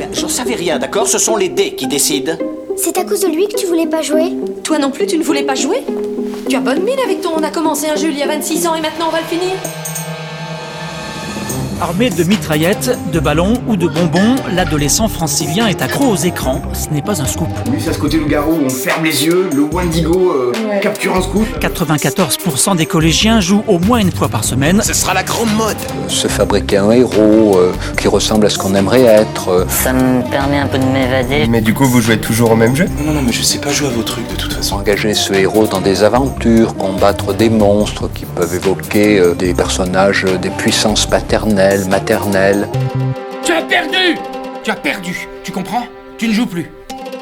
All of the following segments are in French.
j'en savais rien, d'accord? Ce sont les dés qui décident. C'est à cause de lui que tu voulais pas jouer? Toi non plus, tu ne voulais pas jouer? Tu as bonne mine avec ton on a commencé un jeu il y a 26 ans et maintenant on va le finir. Armé de mitraillettes, de ballons ou de bonbons, l'adolescent francilien est accro aux écrans. Ce n'est pas un scoop. Lui, c'est à ce côté loup-garou, on ferme les yeux, le Wendigo capture un scoop. 94% des collégiens jouent au moins une fois par semaine. Ce sera la grande mode. Se fabriquer un héros qui ressemble à ce qu'on aimerait être. Ça me permet un peu de m'évader. Mais du coup, vous jouez toujours au même jeu? Non, mais je sais pas jouer à vos trucs de toute façon. Engager ce héros dans des aventures, combattre des monstres qui peuvent évoquer des personnages des puissances paternelles, maternelle. Tu as perdu! Tu as perdu, tu comprends? Tu ne joues plus.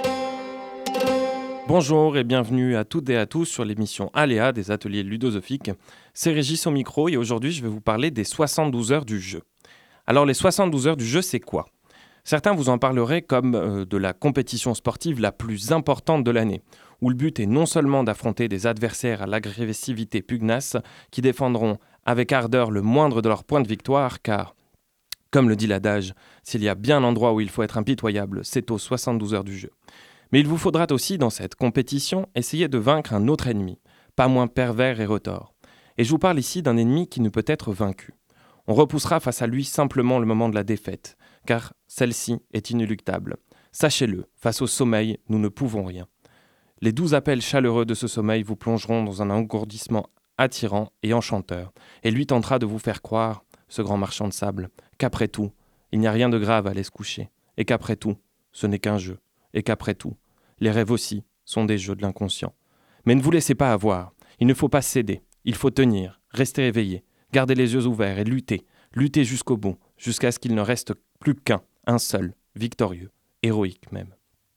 Bonjour et bienvenue à toutes et à tous sur l'émission Aléa des ateliers ludosophiques. C'est Régis au micro et aujourd'hui je vais vous parler des 72 heures du jeu. Alors les 72 heures du jeu, c'est quoi? Certains vous en parleraient comme de la compétition sportive la plus importante de l'année, où le but est non seulement d'affronter des adversaires à l'agressivité pugnace qui défendront avec ardeur le moindre de leurs points de victoire, car, comme le dit l'adage, s'il y a bien un endroit où il faut être impitoyable, c'est aux 72 heures du jeu. Mais il vous faudra aussi, dans cette compétition, essayer de vaincre un autre ennemi, pas moins pervers et retors. Et je vous parle ici d'un ennemi qui ne peut être vaincu. On repoussera face à lui simplement le moment de la défaite, car celle-ci est inéluctable. Sachez-le, face au sommeil, nous ne pouvons rien. Les 12 appels chaleureux de ce sommeil vous plongeront dans un engourdissement attirant et enchanteur, et lui tentera de vous faire croire, ce grand marchand de sable, qu'après tout, il n'y a rien de grave à aller se coucher, et qu'après tout, ce n'est qu'un jeu, et qu'après tout, les rêves aussi sont des jeux de l'inconscient. Mais ne vous laissez pas avoir, il ne faut pas céder, il faut tenir, rester éveillé, garder les yeux ouverts et lutter jusqu'au bout, jusqu'à ce qu'il ne reste plus qu'un, un seul, victorieux, héroïque même.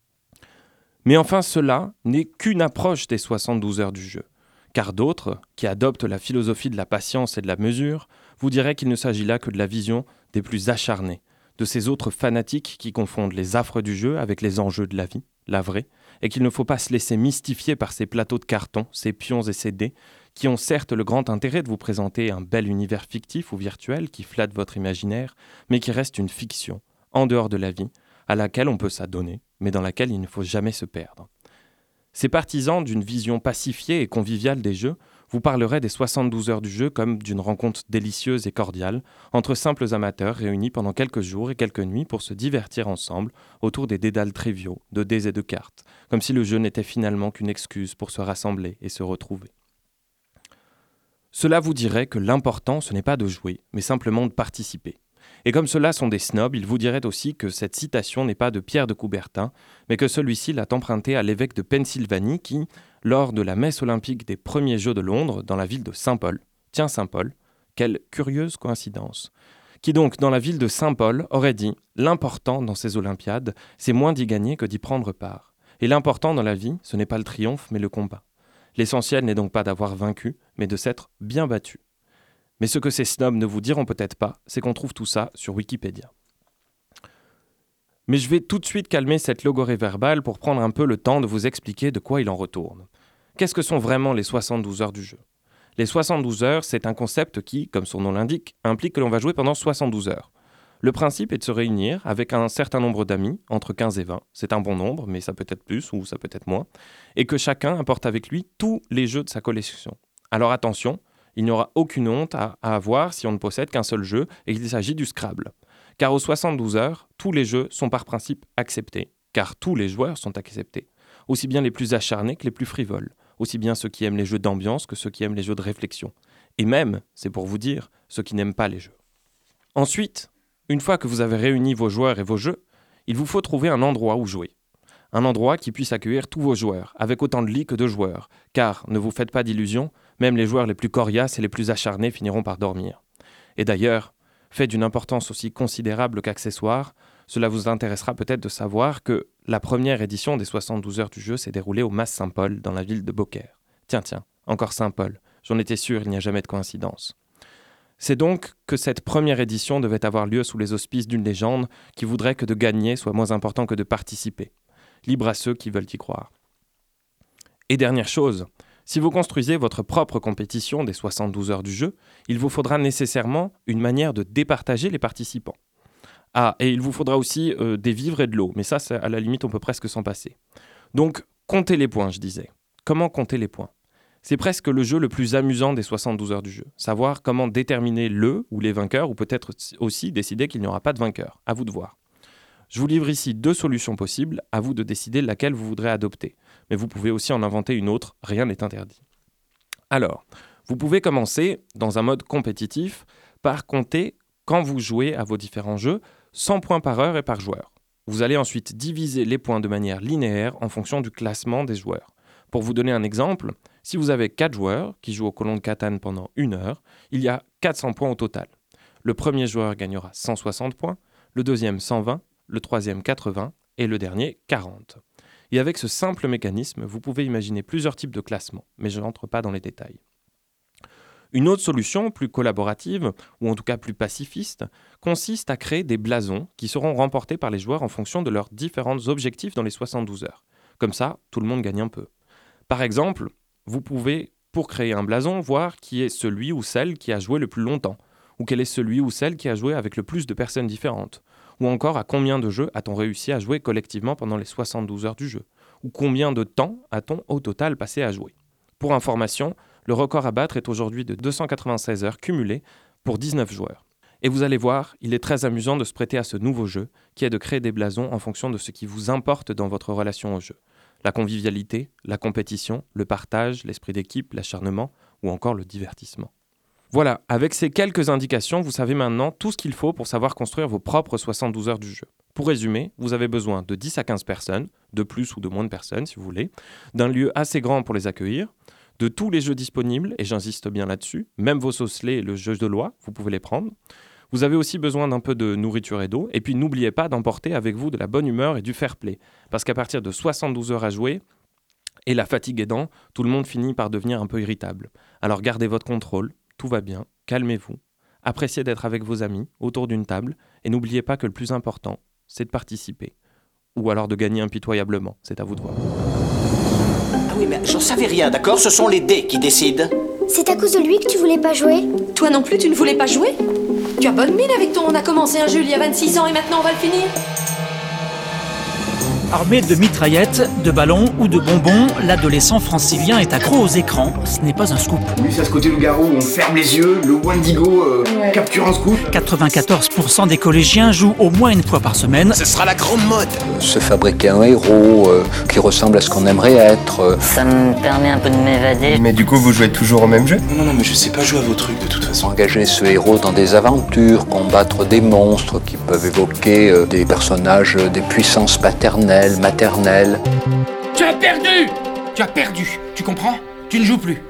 Mais enfin, cela n'est qu'une approche des 72 heures du jeu. Car d'autres, qui adoptent la philosophie de la patience et de la mesure, vous diraient qu'il ne s'agit là que de la vision des plus acharnés, de ces autres fanatiques qui confondent les affres du jeu avec les enjeux de la vie, la vraie, et qu'il ne faut pas se laisser mystifier par ces plateaux de carton, ces pions et ces dés, qui ont certes le grand intérêt de vous présenter un bel univers fictif ou virtuel qui flatte votre imaginaire, mais qui reste une fiction, en dehors de la vie, à laquelle on peut s'adonner, mais dans laquelle il ne faut jamais se perdre. Ces partisans d'une vision pacifiée et conviviale des jeux vous parleraient des 72 heures du jeu comme d'une rencontre délicieuse et cordiale entre simples amateurs réunis pendant quelques jours et quelques nuits pour se divertir ensemble autour des dédales triviaux, de dés et de cartes, comme si le jeu n'était finalement qu'une excuse pour se rassembler et se retrouver. Cela vous dirait que l'important ce n'est pas de jouer, mais simplement de participer. Et comme ceux-là sont des snobs, ils vous diraient aussi que cette citation n'est pas de Pierre de Coubertin, mais que celui-ci l'a empruntée à l'évêque de Pennsylvanie qui, lors de la messe olympique des premiers Jeux de Londres, dans la ville de Saint-Paul, tiens Saint-Paul, quelle curieuse coïncidence, qui donc, dans la ville de Saint-Paul, aurait dit « L'important dans ces Olympiades, c'est moins d'y gagner que d'y prendre part. Et l'important dans la vie, ce n'est pas le triomphe, mais le combat. L'essentiel n'est donc pas d'avoir vaincu, mais de s'être bien battu. » Mais ce que ces snobs ne vous diront peut-être pas, c'est qu'on trouve tout ça sur Wikipédia. Mais je vais tout de suite calmer cette logorée verbale pour prendre un peu le temps de vous expliquer de quoi il en retourne. Qu'est-ce que sont vraiment les 72 heures du jeu? Les 72 heures, c'est un concept qui, comme son nom l'indique, implique que l'on va jouer pendant 72 heures. Le principe est de se réunir avec un certain nombre d'amis, entre 15 et 20, c'est un bon nombre, mais ça peut être plus ou ça peut être moins, et que chacun apporte avec lui tous les jeux de sa collection. Alors attention, il n'y aura aucune honte à avoir si on ne possède qu'un seul jeu et qu'il s'agit du Scrabble. Car aux 72 heures, tous les jeux sont par principe acceptés, car tous les joueurs sont acceptés. Aussi bien les plus acharnés que les plus frivoles, aussi bien ceux qui aiment les jeux d'ambiance que ceux qui aiment les jeux de réflexion. Et même, c'est pour vous dire, ceux qui n'aiment pas les jeux. Ensuite, une fois que vous avez réuni vos joueurs et vos jeux, il vous faut trouver un endroit où jouer. Un endroit qui puisse accueillir tous vos joueurs, avec autant de lits que de joueurs, car, ne vous faites pas d'illusions, même les joueurs les plus coriaces et les plus acharnés finiront par dormir. Et d'ailleurs, fait d'une importance aussi considérable qu'accessoire, cela vous intéressera peut-être de savoir que la première édition des 72 heures du jeu s'est déroulée au Mas Saint-Paul, dans la ville de Beaucaire. Tiens, encore Saint-Paul, j'en étais sûr, il n'y a jamais de coïncidence. C'est donc que cette première édition devait avoir lieu sous les auspices d'une légende qui voudrait que de gagner soit moins important que de participer. Libre à ceux qui veulent y croire. Et dernière chose, si vous construisez votre propre compétition des 72 heures du jeu, il vous faudra nécessairement une manière de départager les participants. Ah, et il vous faudra aussi des vivres et de l'eau, mais ça, à la limite, on peut presque s'en passer. Donc, comptez les points, je disais. Comment compter les points ? C'est presque le jeu le plus amusant des 72 heures du jeu. Savoir comment déterminer le ou les vainqueurs, ou peut-être aussi décider qu'il n'y aura pas de vainqueur. À vous de voir. Je vous livre ici 2 solutions possibles, à vous de décider laquelle vous voudrez adopter. Mais vous pouvez aussi en inventer une autre, rien n'est interdit. Alors, vous pouvez commencer, dans un mode compétitif, par compter quand vous jouez à vos différents jeux, 100 points par heure et par joueur. Vous allez ensuite diviser les points de manière linéaire en fonction du classement des joueurs. Pour vous donner un exemple, si vous avez 4 joueurs qui jouent au colon de Catane pendant 1 heure, il y a 400 points au total. Le premier joueur gagnera 160 points, le deuxième 120, le troisième 80 et le dernier 40. Et avec ce simple mécanisme, vous pouvez imaginer plusieurs types de classements, mais je n'entre pas dans les détails. Une autre solution, plus collaborative, ou en tout cas plus pacifiste, consiste à créer des blasons qui seront remportés par les joueurs en fonction de leurs différents objectifs dans les 72 heures. Comme ça, tout le monde gagne un peu. Par exemple, vous pouvez, pour créer un blason, voir qui est celui ou celle qui a joué le plus longtemps, ou quel est celui ou celle qui a joué avec le plus de personnes différentes, ou encore à combien de jeux a-t-on réussi à jouer collectivement pendant les 72 heures du jeu, ou combien de temps a-t-on au total passé à jouer. Pour information, le record à battre est aujourd'hui de 296 heures cumulées pour 19 joueurs. Et vous allez voir, il est très amusant de se prêter à ce nouveau jeu, qui est de créer des blasons en fonction de ce qui vous importe dans votre relation au jeu. La convivialité, la compétition, le partage, l'esprit d'équipe, l'acharnement ou encore le divertissement. Voilà, avec ces quelques indications, vous savez maintenant tout ce qu'il faut pour savoir construire vos propres 72 heures du jeu. Pour résumer, vous avez besoin de 10 à 15 personnes, de plus ou de moins de personnes si vous voulez, d'un lieu assez grand pour les accueillir, de tous les jeux disponibles, et j'insiste bien là-dessus, même vos osselets et le jeu de loi, vous pouvez les prendre. Vous avez aussi besoin d'un peu de nourriture et d'eau, et puis n'oubliez pas d'emporter avec vous de la bonne humeur et du fair play, parce qu'à partir de 72 heures à jouer, et la fatigue aidant, tout le monde finit par devenir un peu irritable. Alors gardez votre contrôle, tout va bien, calmez-vous, appréciez d'être avec vos amis, autour d'une table, et n'oubliez pas que le plus important, c'est de participer. Ou alors de gagner impitoyablement, c'est à vous de voir. Ah oui, mais j'en savais rien, d'accord? Ce sont les dés qui décident. C'est à cause de lui que tu voulais pas jouer? Toi non plus, tu ne voulais pas jouer? Tu as bonne mine avec ton on a commencé un jeu il y a 26 ans et maintenant on va le finir? Armé de mitraillettes, de ballons ou de bonbons, l'adolescent francilien est accro aux écrans. Ce n'est pas un scoop. Lui, c'est à ce côté loup-garou où on ferme les yeux, le Wendigo capture un scoop. 94% des collégiens jouent au moins une fois par semaine. Ce sera la grande mode. Se fabriquer un héros qui ressemble à ce qu'on aimerait être. Ça me permet un peu de m'évader. Mais du coup, vous jouez toujours au même jeu? Non, mais je sais pas jouer à vos trucs de toute façon. Engager ce héros dans des aventures, combattre des monstres qui peuvent évoquer des personnages des puissances paternelles, maternelles. Tu as perdu! Tu as perdu, tu comprends? Tu ne joues plus.